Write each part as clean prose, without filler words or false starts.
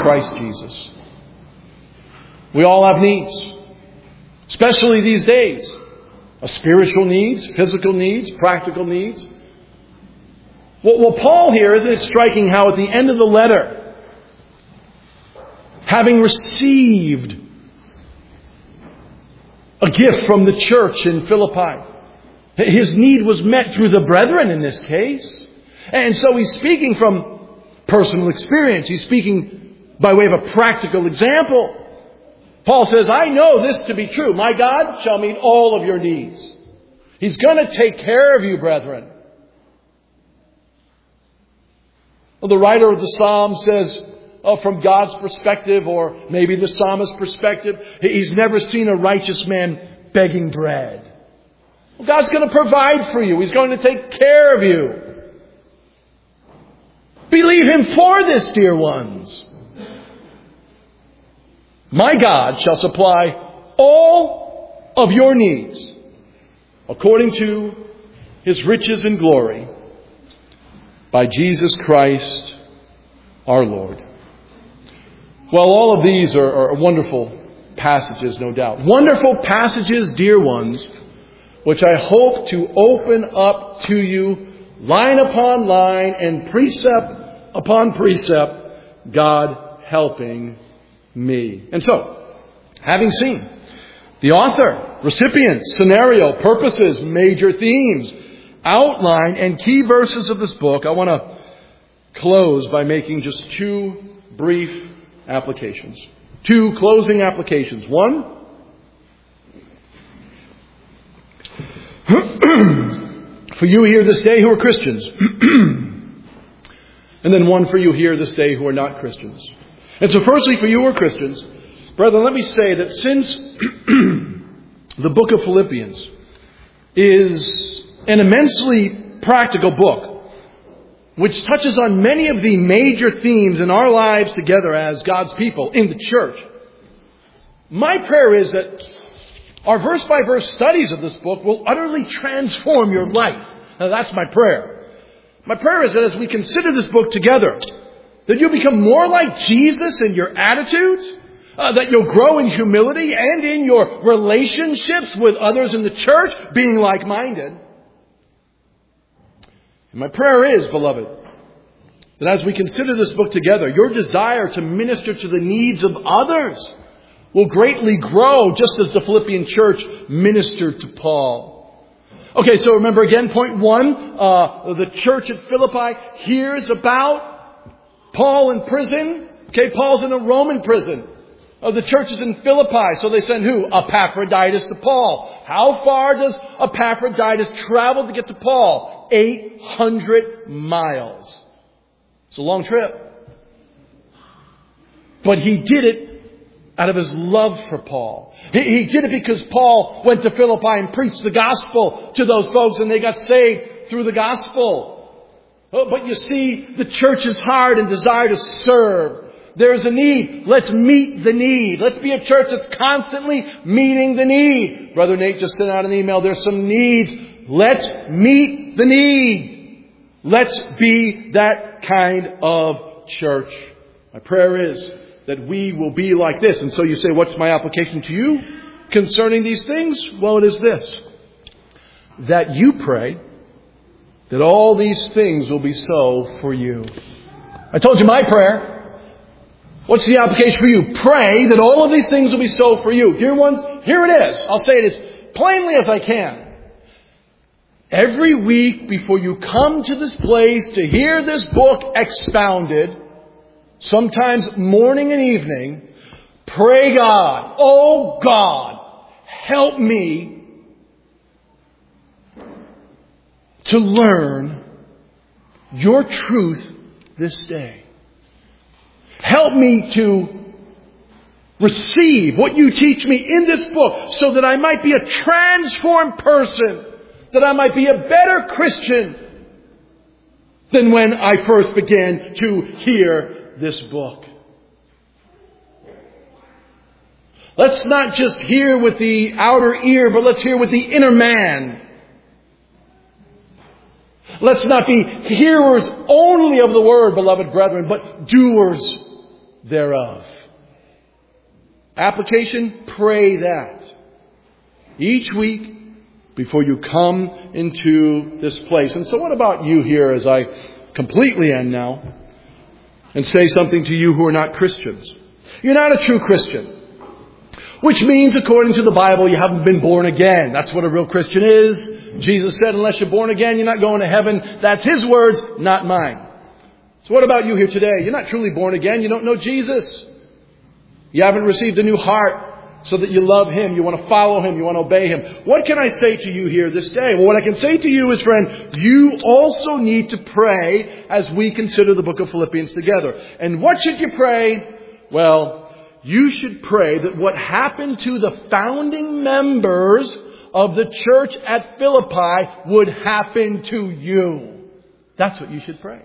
Christ Jesus. We all have needs, especially these days. Spiritual needs, physical needs, practical needs. Well, Paul here, isn't it striking how at the end of the letter, having received a gift from the church in Philippi, his need was met through the brethren in this case. And so he's speaking from personal experience. He's speaking by way of a practical example. Paul says, I know this to be true. My God shall meet all of your needs. He's going to take care of you, brethren. Well, the writer of the Psalm says, from God's perspective, or maybe the psalmist's perspective, he's never seen a righteous man begging bread. Well, God's going to provide for you. He's going to take care of you. Believe Him for this, dear ones. My God shall supply all of your needs according to His riches and glory by Jesus Christ our Lord. Well, all of these are wonderful passages, no doubt. Wonderful passages, dear ones, which I hope to open up to you line upon line and precept upon precept, God helping me. And so, having seen the author, recipients, scenario, purposes, major themes, outline, and key verses of this book, I want to close by making just two brief applications. Two closing applications. One, for you here this day who are Christians. And then one for you here this day who are not Christians. And so firstly, for you who are Christians, brethren, let me say that since the book of Philippians is an immensely practical book, which touches on many of the major themes in our lives together as God's people in the church, my prayer is that our verse-by-verse studies of this book will utterly transform your life. Now, that's my prayer. My prayer is that as we consider this book together, that you'll become more like Jesus in your attitudes, that you'll grow in humility and in your relationships with others in the church, being like-minded. And my prayer is, beloved, that as we consider this book together, your desire to minister to the needs of others will greatly grow, just as the Philippian church ministered to Paul. Okay, so remember again, point one, the church at Philippi hears about Paul in prison. Okay, Paul's in a Roman prison. The church is in Philippi, so they send who? Epaphroditus to Paul. How far does Epaphroditus travel to get to Paul? 800 miles. It's a long trip. But he did it out of his love for Paul. He did it because Paul went to Philippi and preached the gospel to those folks and they got saved through the gospel. But you see, the church's heart and desire to serve. There's a need. Let's meet the need. Let's be a church that's constantly meeting the need. Brother Nate just sent out an email. There's some needs. Let's meet the need. Let's be that kind of church. My prayer is that we will be like this. And so you say, what's my application to you concerning these things? Well, it is this. That you pray that all these things will be so for you. I told you my prayer. What's the application for you? Pray that all of these things will be so for you. Dear ones, here it is. I'll say it as plainly as I can. Every week before you come to this place to hear this book expounded, sometimes morning and evening, pray God, oh God, help me to learn your truth this day. Help me to receive what you teach me in this book so that I might be a transformed person, that I might be a better Christian than when I first began to hear this book. Let's not just hear with the outer ear, but let's hear with the inner man. Let's not be hearers only of the word, beloved brethren, but doers thereof. Application, pray that each week before you come into this place. And so what about you here as I completely end now and say something to you who are not Christians? You're not a true Christian. Which means, according to the Bible, you haven't been born again. That's what a real Christian is. Jesus said, unless you're born again, you're not going to heaven. That's His words, not mine. So what about you here today? You're not truly born again. You don't know Jesus. You haven't received a new heart so that you love Him. You want to follow Him. You want to obey Him. What can I say to you here this day? Well, what I can say to you is, friend, you also need to pray as we consider the book of Philippians together. And what should you pray? Well, you should pray that what happened to the founding members of the church at Philippi would happen to you. That's what you should pray.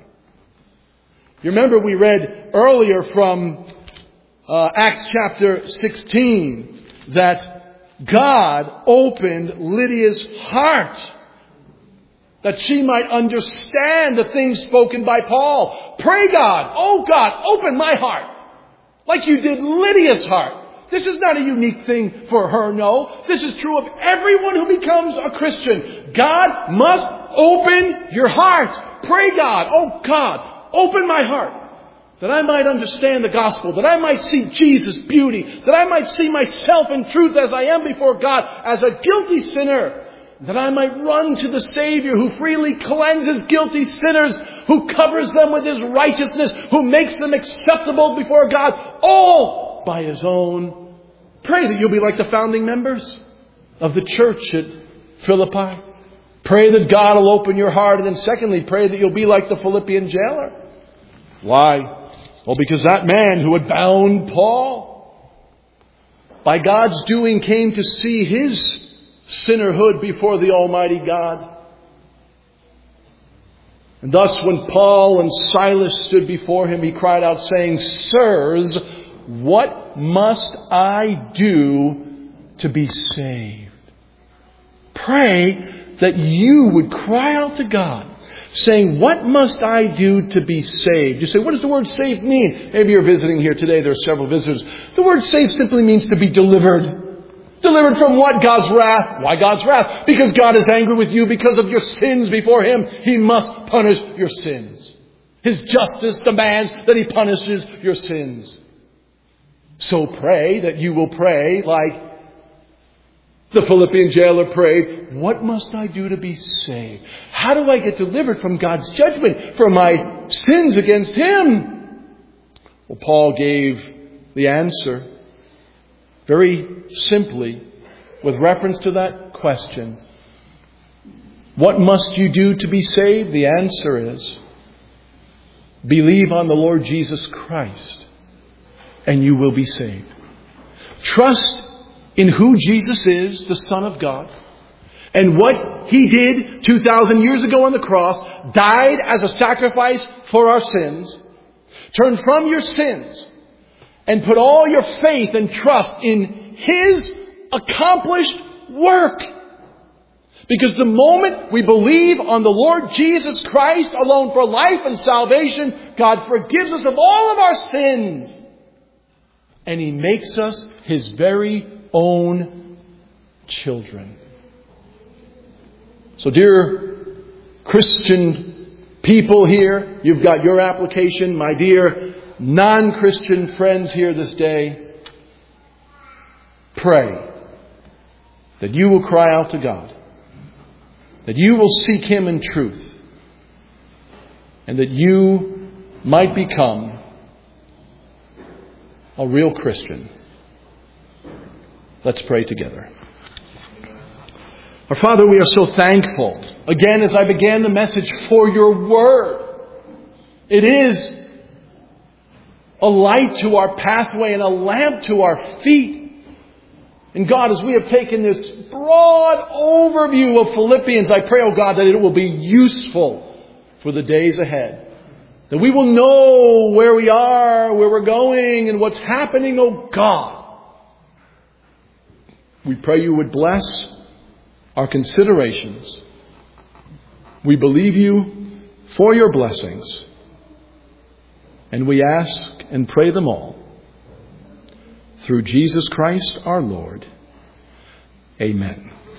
You remember we read earlier from Acts chapter 16 that God opened Lydia's heart that she might understand the things spoken by Paul. Pray God, oh God, open my heart. Like you did Lydia's heart. This is not a unique thing for her, no. This is true of everyone who becomes a Christian. God must open your heart. Pray God, oh God, open my heart. That I might understand the gospel. That I might see Jesus' beauty. That I might see myself in truth as I am before God. As a guilty sinner. That I might run to the Savior who freely cleanses guilty sinners, who covers them with His righteousness, who makes them acceptable before God, all by His own. Pray that you'll be like the founding members of the church at Philippi. Pray that God will open your heart. And then secondly, pray that you'll be like the Philippian jailer. Why? Well, because that man who had bound Paul, by God's doing, came to see his sinnerhood before the Almighty God. And thus when Paul and Silas stood before him, he cried out saying, Sirs, what must I do to be saved? Pray that you would cry out to God, saying, what must I do to be saved? You say, what does the word saved mean? Maybe you're visiting here today. There are several visitors. The word saved simply means to be delivered. Delivered from what? God's wrath. Why God's wrath? Because God is angry with you because of your sins before Him. He must punish your sins. His justice demands that He punishes your sins. So pray that you will pray like the Philippian jailer prayed, what must I do to be saved? How do I get delivered from God's judgment for my sins against Him? Well, Paul gave the answer very simply with reference to that question. What must you do to be saved? The answer is, believe on the Lord Jesus Christ and you will be saved. Trust in who Jesus is, the Son of God, and what He did 2,000 years ago on the cross, died as a sacrifice for our sins. Turn from your sins and put all your faith and trust in His accomplished work. Because the moment we believe on the Lord Jesus Christ alone for life and salvation, God forgives us of all of our sins. And He makes us His very own children. So dear Christian people here, you've got your application. My dear non-Christian friends here this day, pray that you will cry out to God, that you will seek Him in truth, and that you might become a real Christian. Let's pray together. Our Father, we are so thankful, again as I began the message, for your word. It is a light to our pathway and a lamp to our feet. And God, as we have taken this broad overview of Philippians, I pray, oh God, that it will be useful for the days ahead. That we will know where we are, where we're going, and what's happening, oh God. We pray you would bless our considerations. We believe you for your blessings. And we ask and pray them all through Jesus Christ our Lord. Amen.